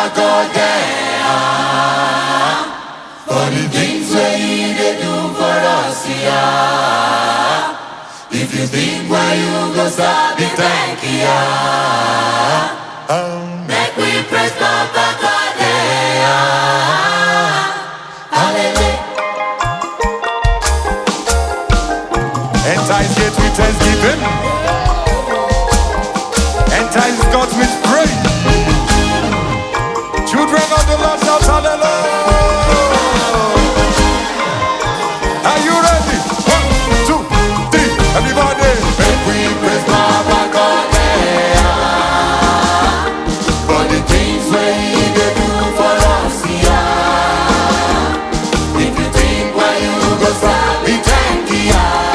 Baba God there for the things where He dey do for us here. If you think where you go, sabi thank you. Make we praise Baba God there. Hallelujah. Entice gates with thanksgiving. Entice God with praise. Children of the Lord shout hallelujah. Are you ready? 1, 2, 3, everybody. Make we praise Baba God there for the things where He dey do for us here. If you think where you go, sabi thank you.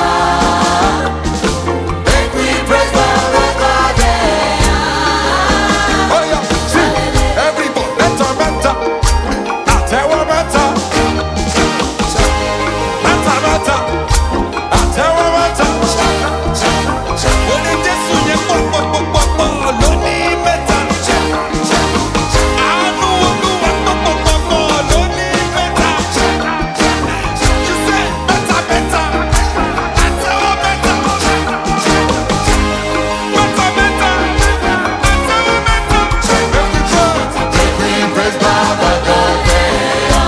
Make we praise Baba God there. Oh yeah, see, everybody, mentor, mentor. I tell you mentor. Mentor, mentor. I tell you mentor. When it just when you lonely mentor. I know lonely mentor. You say mentor, mentor. I tell you mentor. Mentor, mentor. I tell you mentor. Make we praise Baba God there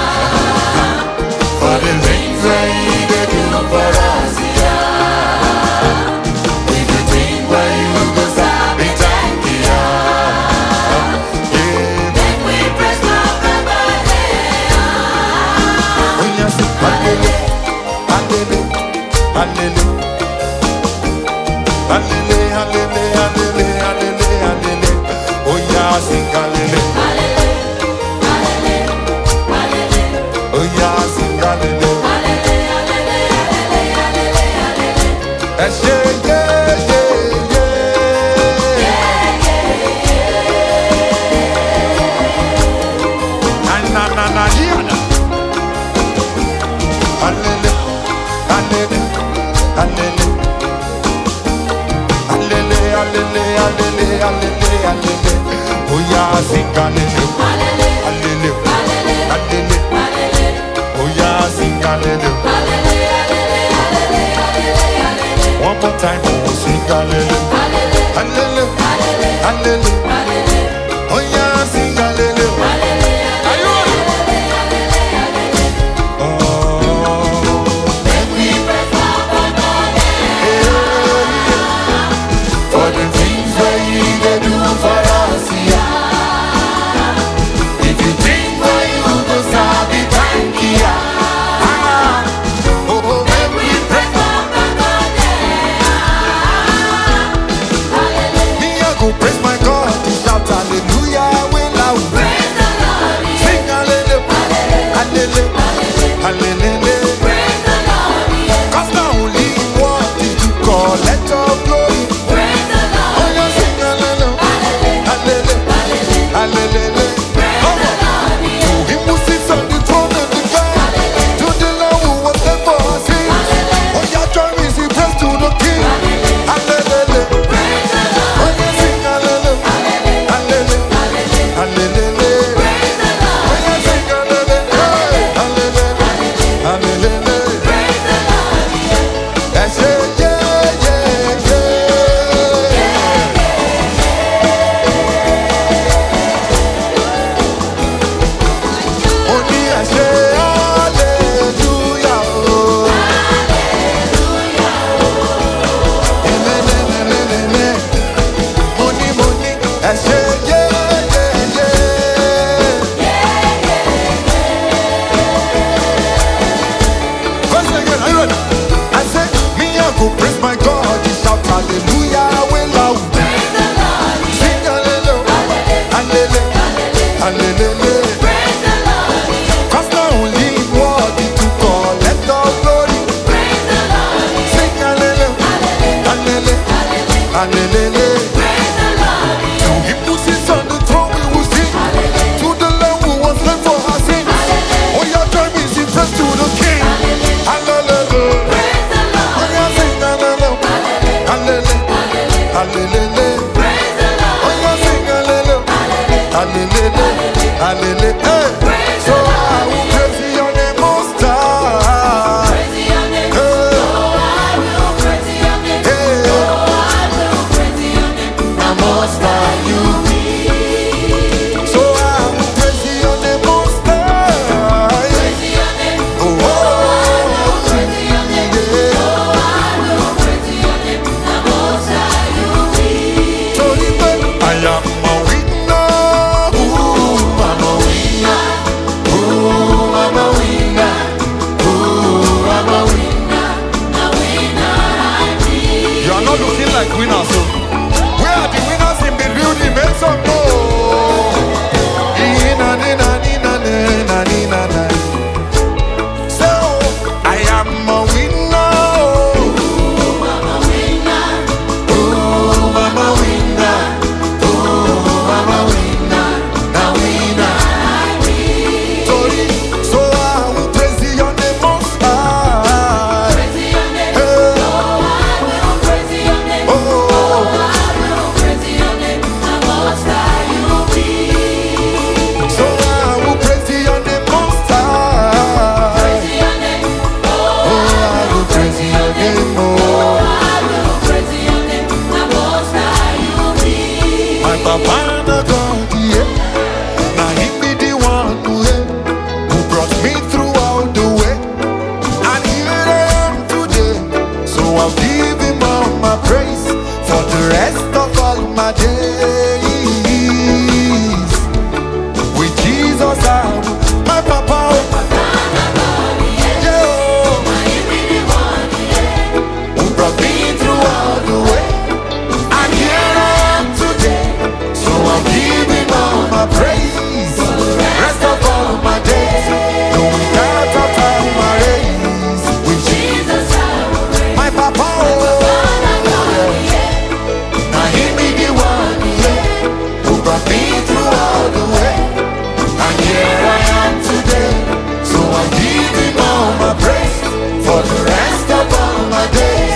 for the things where He dey do for us here. If you think where you go, sabi thank you. Make we praise Baba God there. When you sing hallelujah, hallelujah, hallelujah, hallelujah, hallelujah, hallelujah, hallelujah. Oh yeah, sing hallelujah. Oh yeah, sing hallelujah. That's yeah, yeah, yeah, yeah. Na na na yeah. Hallelujah, hallelujah, hallelujah, hallelujah, hallelujah, hallelujah, hallelujah. Oh yeah, sing hallelujah, hallelujah, hallelujah. Oh yeah, sing hallelujah. One more time, oh sing hallelujah, hallelujah, hallelujah. Oh yeah, sing hallelujah. Are you ready? Oh. Make we praise Baba God there for the things where He dey do for us here. If you think where you go, sabi thank you. Make we praise Baba God there. Hallelujah. Papa na God, yeah. Now he be the one who brought me throughout the way. And here I am today. So I'll give him all my praise for the rest of all my days. With Jesus I will, my Papa. Praise for the rest of all my days. No doubt of all my days. With Jesus I will reign. My Papa, now he be the one, who brought me through all the way. And here I am today. So I give him all my praise for the rest of all my days.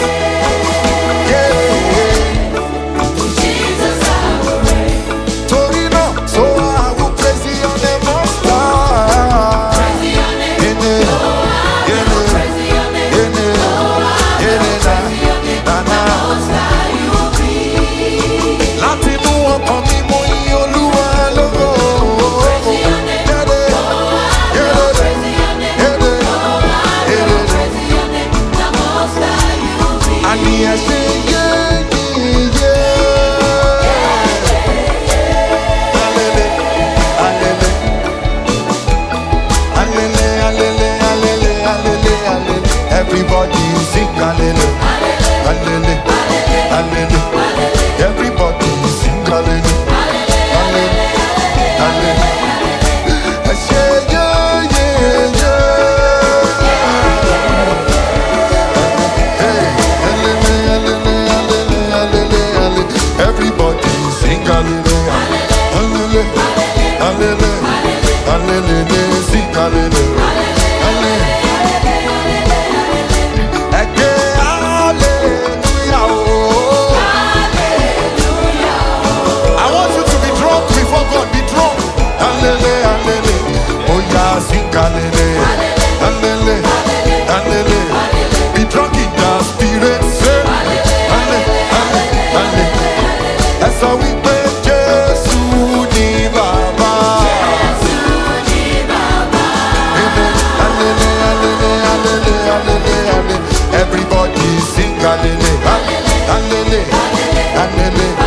Everybody sing hallelujah, hallelujah, hallelujah. Everybody sing hallelujah, hallelujah, hallelujah. I say yeah, yeah, yeah. Hey, hallelujah, hallelujah, hallelujah, hallelujah. Everybody sing hallelujah, hallelujah, hallelujah, hallelujah. Sing hallelujah, hallelujah. Sing hallelujah, hallelujah, hallelujah. Be drunk in the spirit, say hallelujah, hallelujah. That's how we pray, Jesus ni Baba. Hallelujah, hallelujah, hallelujah. Everybody sing hallelujah, hallelujah, hallelujah.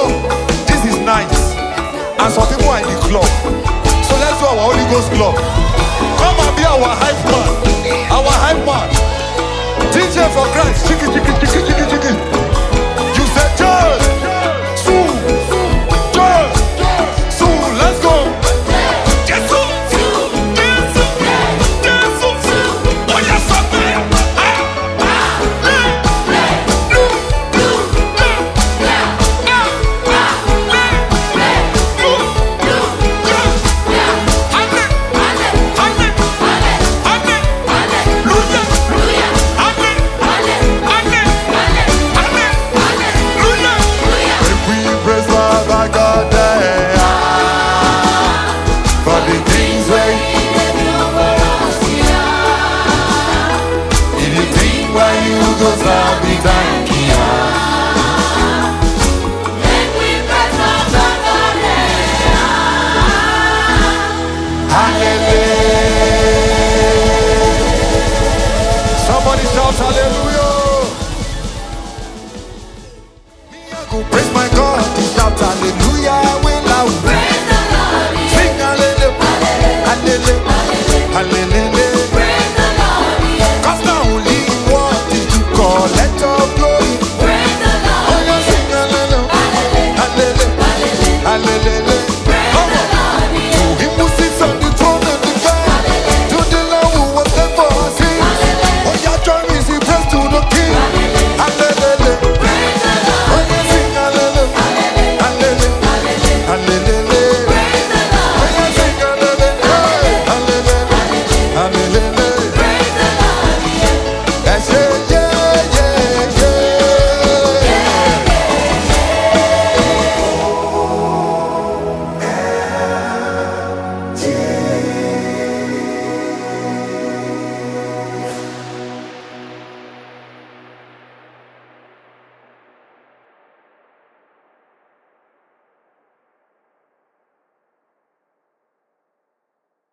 Ghost club. Come and be our hype man. Our hype man. DJ for Christ. Chiki, chiki, chiki, chiki, chiki.